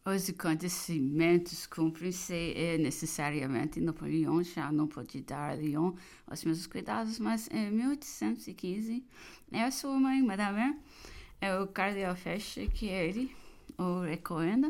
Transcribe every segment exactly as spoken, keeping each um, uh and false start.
Os acontecimentos cumprem-se e necessariamente Napoleão já não pôde dar a Lyon os mesmos cuidados, mas em mil oitocentos e quinze, a sua mãe, Madame, é o cardeal Fesch, que ele o recomenda.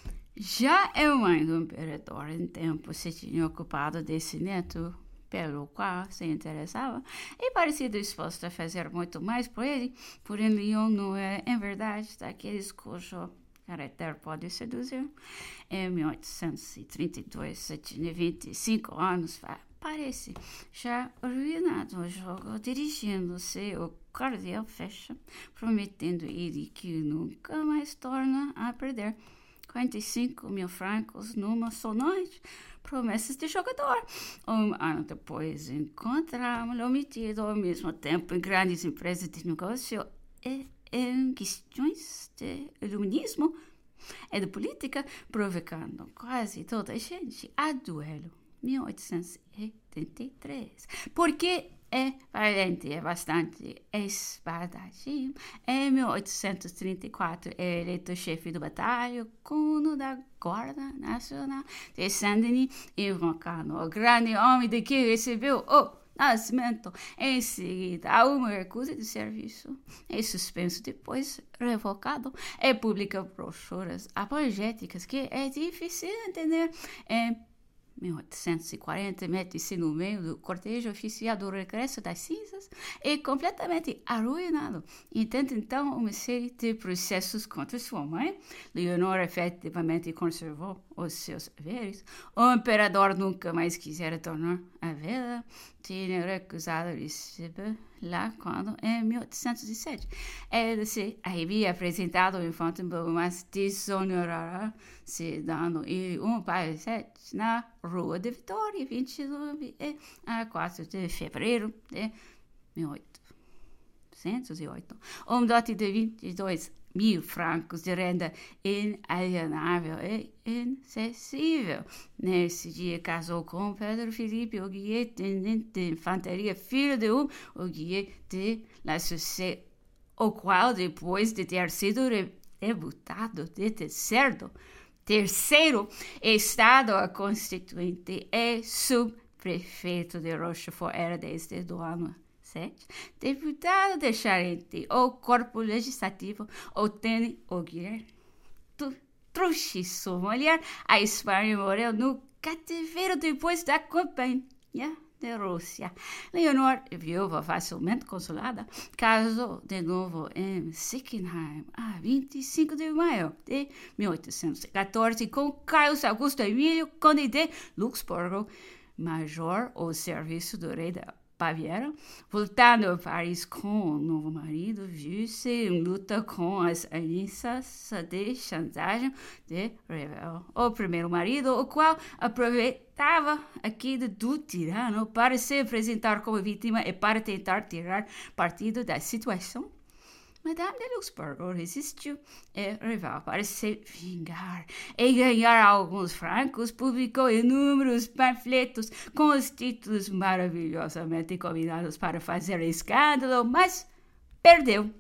Já a mãe do imperador, em tempo, se tinha ocupado desse neto, pelo qual se interessava, e parecia disposta a fazer muito mais por ele, porém Lyon não é, em verdade, daqueles cujo caráter pode seduzir. Em mil oitocentos e trinta e dois, se tinha vinte e cinco anos, parece já arruinado o jogo, dirigindo-se ao cardeal Fesch, prometendo ele que nunca mais torna a perder quarenta e cinco mil francos numa só noite. Promessas de jogador. Um ano depois, encontramos-lo metido ao mesmo tempo em grandes empresas de negócio e em questões de iluminismo e de política, provocando quase toda a gente a duelo. mil oitocentos e oitenta e três. Porque é valente, é bastante espadachim. Em mil oitocentos e trinta e quatro, é eleito chefe do batalhão, cono da Guarda Nacional de Saint-Denis, invocando o grande homem de que recebeu o nascimento. Em seguida, há uma recusa de serviço, é suspenso, depois revocado, e publica brochuras apologéticas que é difícil entender. Em mil oitocentos e quarenta, mete-se no meio do cortejo oficial do regresso das cinzas e, completamente arruinado, intenta então uma série de processos contra sua mãe. Leonor efetivamente conservou os seus haveres. O imperador nunca mais quisera tornar a vê-la. Tinha recusado receber lá quando, em mil oitocentos e sete, ele se havia apresentado em Fontainebleau, mas desonorara-se dando-lhe um palacete na Rua de Vitória, vinte e nove a quatro de fevereiro de mil oitocentos e oito. Um dote de vinte e dois mil francos de renda inalienável e inacessível. Nesse dia casou com Pedro Felipe Auguier, tenente de infantaria, filho de um Auguier de La Sucé, o qual, depois de ter sido rebutado de terceiro, terceiro estado constituinte e subprefeito de Rochefort, era desde o ano sete, deputado de Charente, o corpo legislativo, o Tene Auguier, trouxe sua mulher a Espanha e morreu no cativeiro depois da campanha de Rússia. Leonor, viúva facilmente consolada, casou de novo em Sickenheim, a vinte e cinco de maio de mil oitocentos e quatorze, com Carlos Augusto Emílio, conde de Luxemburgo, major ao serviço do rei da Baviera. Voltando a Paris com o novo marido, viu-se em luta com as alianças de chantagem de Revel, o primeiro marido, o qual aproveitava a queda do tirano para se apresentar como vítima e para tentar tirar partido da situação. Madame de Luxemburgo resistiu e Revel, para se vingar e ganhar alguns francos, publicou inúmeros panfletos com os títulos maravilhosamente combinados para fazer escândalo, mas perdeu.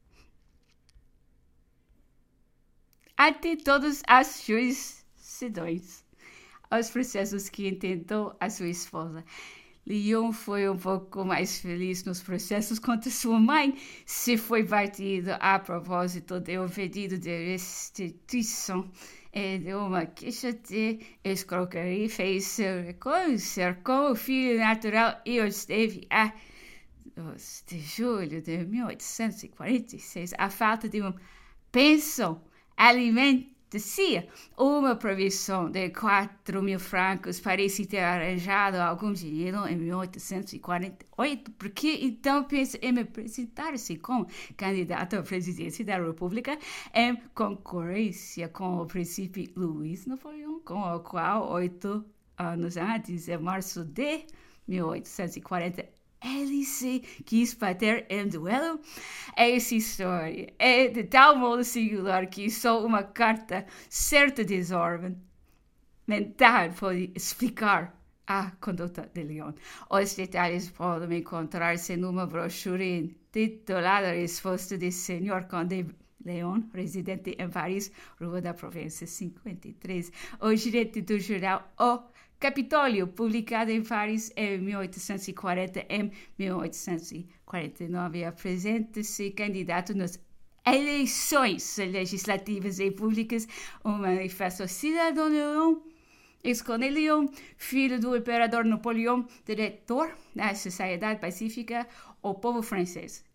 Até todas as jurisdições, os processos que intentou a sua esposa. Lyon foi um pouco mais feliz nos processos contra sua mãe, se foi partido a propósito de um pedido de restituição e de uma queixa de escroqueria. Fez seu reconhecer como filho natural e esteve a dois de julho de mil oitocentos e quarenta e seis a falta de uma pensão alimentar. Uma provisão de quatro mil francos, parece ter arranjado algum dinheiro em mil oitocentos e quarenta e oito, porque então pensa em apresentar-se como candidato à presidência da República em concorrência com o príncipe Luís Napoleão, com o qual, oito anos antes, em março de mil oitocentos e quarenta, ele se quis bater em duelo. Essa história é de tal modo singular que só uma carta certa de desordem mental pode explicar a conduta de Lyon. Os detalhes podem encontrar-se numa brochura intitulada Resposta de senhor Conde Leon, residente em Paris, Rua da Província cinquenta e três, o gerente do jornal O Capitólio, publicado em Paris em mil oitocentos e quarenta e mil oitocentos e quarenta e nove, apresenta-se candidato nas eleições legislativas e públicas, um manifesto cidadão Leon, escolhe Leon, filho do imperador Napoleão, diretor da Sociedade Pacífica, o povo francês.